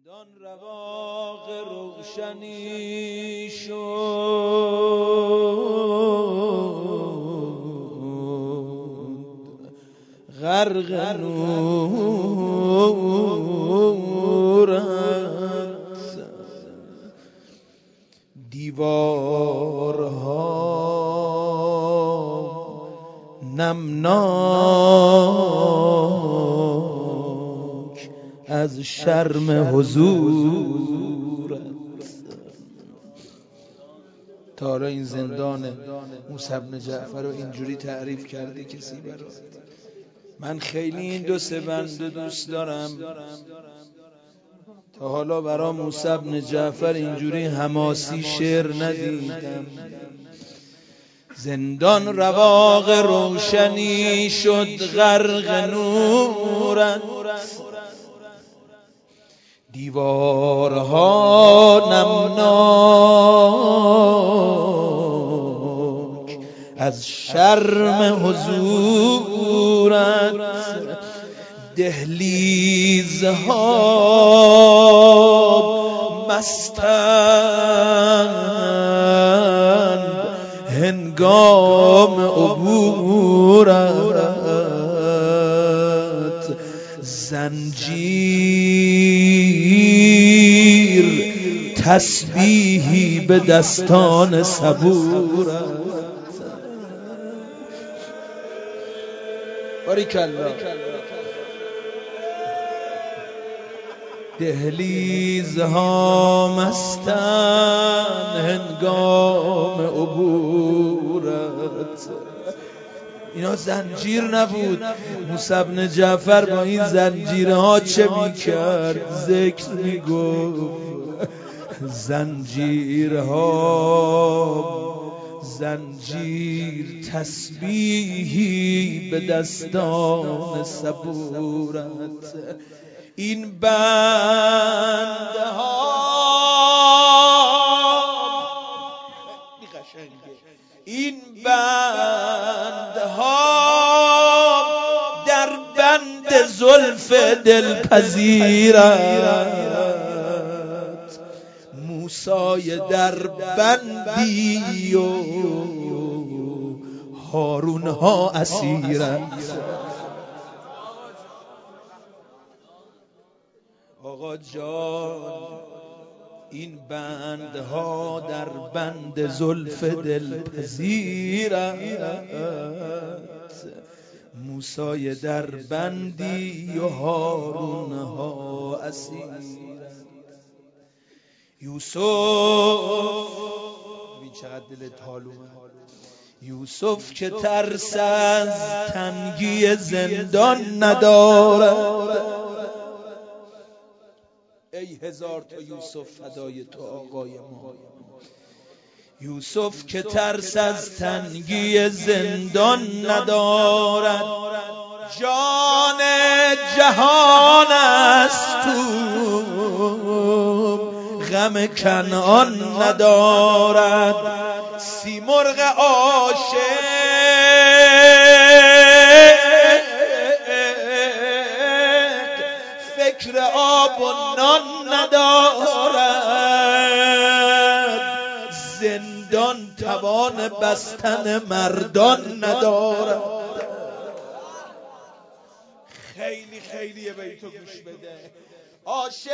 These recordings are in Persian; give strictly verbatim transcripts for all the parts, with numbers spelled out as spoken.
زندان رواق روشنی شد، غرق نورت دیوارها نمناک از شرم حضورت. تا حالا این زندان موسی بن جعفر رو اینجوری تعریف کردی کسی برات؟ من خیلی این دو سه بند دوست دارم. تا حالا برا موسی بن جعفر اینجوری حماسی شعر ندیدم. زندان رواق روشنی شد، غرق نورت دیوارها نمناک از شرم حضورت. دهلیزها مستند هنگام عبورت. زنجیر تسبیحی به دستان صبورت. باریکالله. دهلیزها مستند هنگام عبورت. اینا زنجیر نبود. موسی بن جعفر با این زنجیرها چه میکرد؟ ذکر میگفت. زنجیرها زنجیر تسبیحی به دستان صبورت. این بنده ها این بنده ها در بند زلف دلپذیرت. موسی در بندی و هارون ها اسیرت. آقا جان این بندها در بند زلف دلپذیرت. موسی در بندی و هارون ها اسیرت. یوسف ببین چقدر دلت حالومه. یوسف که ترس از تنگی زندان ندارد. ای هزار تا یوسف فدای تو آقای ما. یوسف که ترس از تنگی زندان ندارد. جان جهان است تو غم کنعان ندارد. سیمرغ عاشق فکر آب و نان ندارد. زندان توان بستن مردان ندارد. خیلی خیلی بیتو گوش بده. عاشق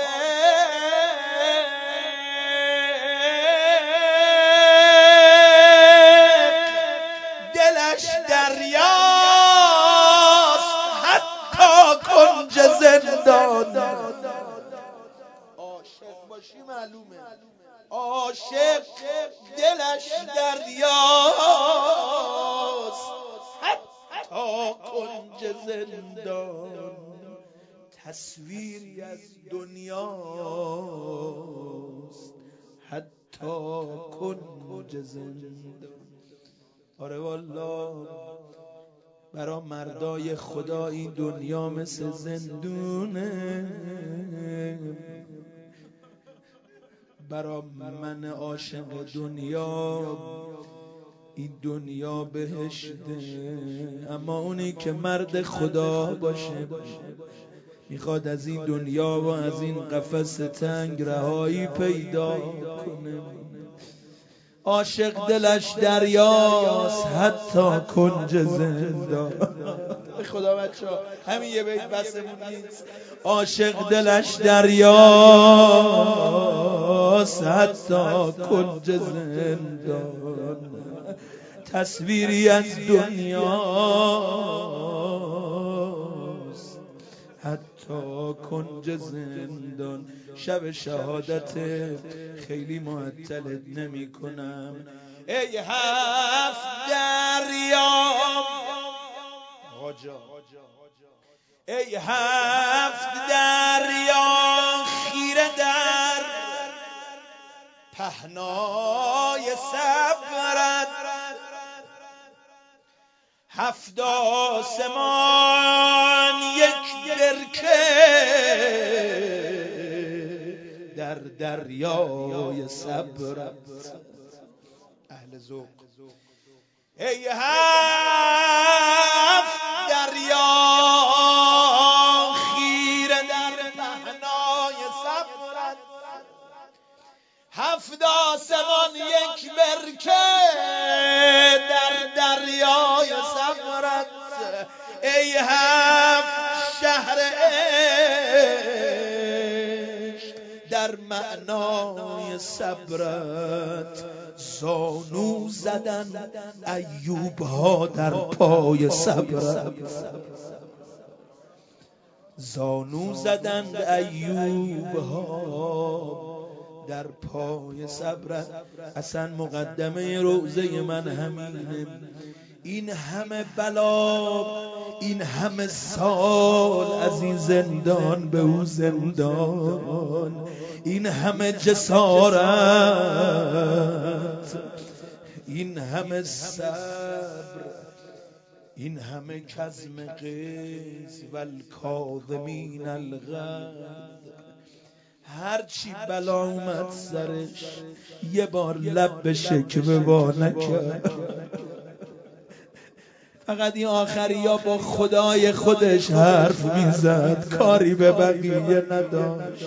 دلش دریاست حتی کنج زندان. عاشق باشی معلومه. عاشق دلش دریاست حتی کنج زندان. تصویری از دنیاست حتی کنج زندان. آره والله برا مردای خدا این دنیا مثل زندونه. برا من عاشق دنیا این دنیا بهشته. اما اونی که مرد خدا باشه میخواد از این دنیا و از این قفس تنگ رهایی پیدا کنه. عاشق دلش دریاست حتی کنج زندان. خدا بچه‌ها همین یه بیت بسمون نیست. عاشق دلش دریاست حتی کنج زندان. تصویری از دنیاست حتی کنج زندان. شب شهادت خیلی معطلت نمی کنم. ای هفت دریا ای هفت دریا خیره در پهنای صبرت، هفت آسمان یک برکه در دریای صبرت. اهل ذوق ای هفت دریا خیره در پهنای صبرت، هفت آسمان یک برکه در دریای صبرت. ای هفت شهر عشق در معنای صبرت، زانو زدن ایوب ها در پای صبرت، زانو زدن ایوب ها در پای صبرت. اصلا مقدمه روزه من همینه. این همه بلا، این همه سال از این زندان به او زندان، این همه جسارت، این همه صبر، این همه کظم غیظ و الکاظمین الغیظ. هرچی بلا اومد سرش یه بار لب به شکوه وا نکرد. فقط این آخری یا با خدای خودش حرف میزد، کاری به بقیه نداشت.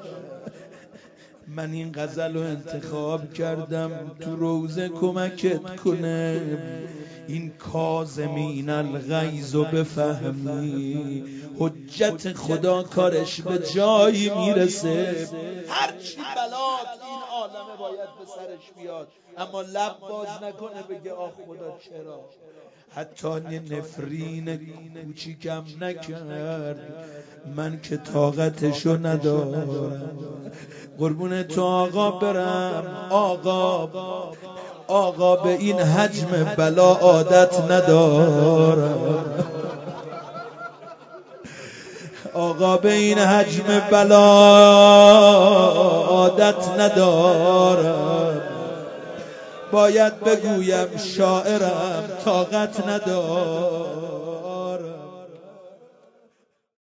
من این غزل رو انتخاب کردم تو روزه کمکت کنه این کاظمین الغیظ رو بفهمی. حجت خدا کارش به جایی میرسه. هرچی بلات این عالمه باید به سرش بیاد، اما لب باز نکنه بگه آخ خدا چرا. حتی نفرین کوچیکم نکرد، من که طاقتشو ندارم. قربون تو آقا برم. آقا آقا به این حجم بلا عادت ندارم. آقا به این حجم بلا عادت ندارم. باید بگویم شاعرم طاقت ندارم.